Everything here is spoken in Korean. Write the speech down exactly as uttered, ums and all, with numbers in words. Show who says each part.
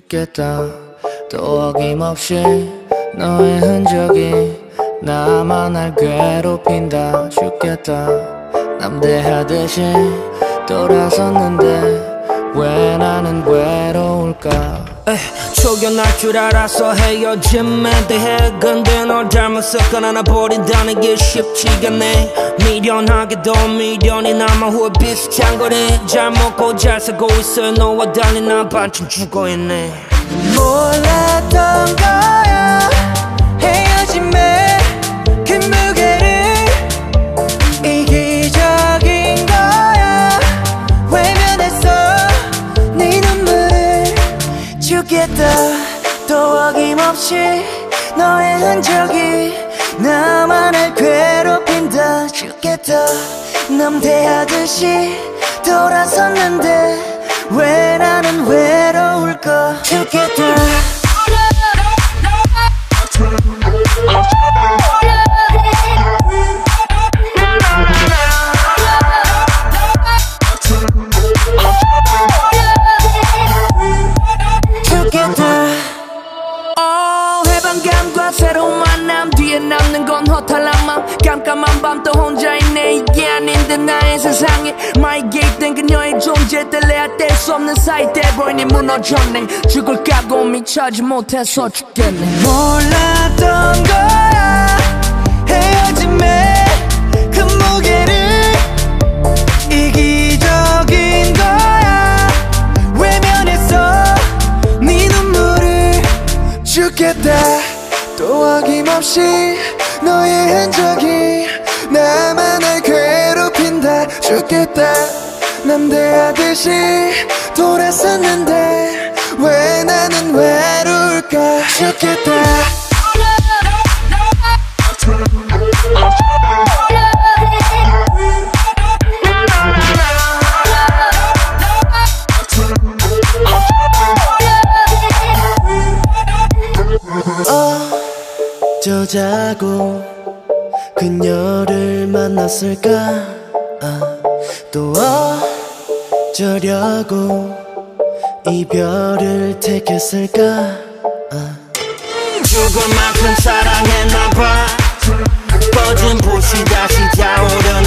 Speaker 1: 죽겠다. 또 어김없이 너의 흔적이 나만 날 괴롭힌다. 죽겠다. 남대하듯이 돌아섰는데 왜 나는 외로울까.
Speaker 2: 에이, 초견할 줄 알아서 헤어짐에 대해 근데 널 닮았었거나 나 버린다는 게 쉽지가 않네. 미련하게도 미련이 남아 후회 비슷한 거리. 잘 먹고 잘 살고 있어 너와 달리 난 반쯤 죽어있네.
Speaker 3: 몰랐던 거야 헤어짐에 그 무게를. 이기적인 거야 외면했어 네 눈물을. 죽겠다. 또 어김없이 너의 흔적이 나만 날 괴롭힌다. 죽겠다. 남대하듯이 돌아섰는데 왜 나는 외로울까. 죽겠다.
Speaker 2: 해방감과 새로운 만남 뒤에 남는 건 허탈함만. 깜깜한 밤 또 혼자 있네. 이게 아닌데 나의 세상에 마이 개입된 그녀의 존재 뗄래야 뗄 수 없는 사이 돼버리니 무너졌네. 죽을 각오 미쳐지 못해서 죽겠네.
Speaker 3: 몰랐던 거야 헤어짐에 그 무게를. 이기적인 거야 외면했어 네 눈물을. 죽겠다. 또 어김없이 너의 흔적이 나만 날 괴롭힌다. 죽겠다. 남대하듯이 돌아섰는데 왜 나는 외로울까. 죽겠다. 어쩌자고 그녀를 만났을까. 아, 또 어쩌려고 이별을 택했을까. 아.
Speaker 2: 죽을 만큼 사랑했나봐. 꺼진 불씨 다시 타오르는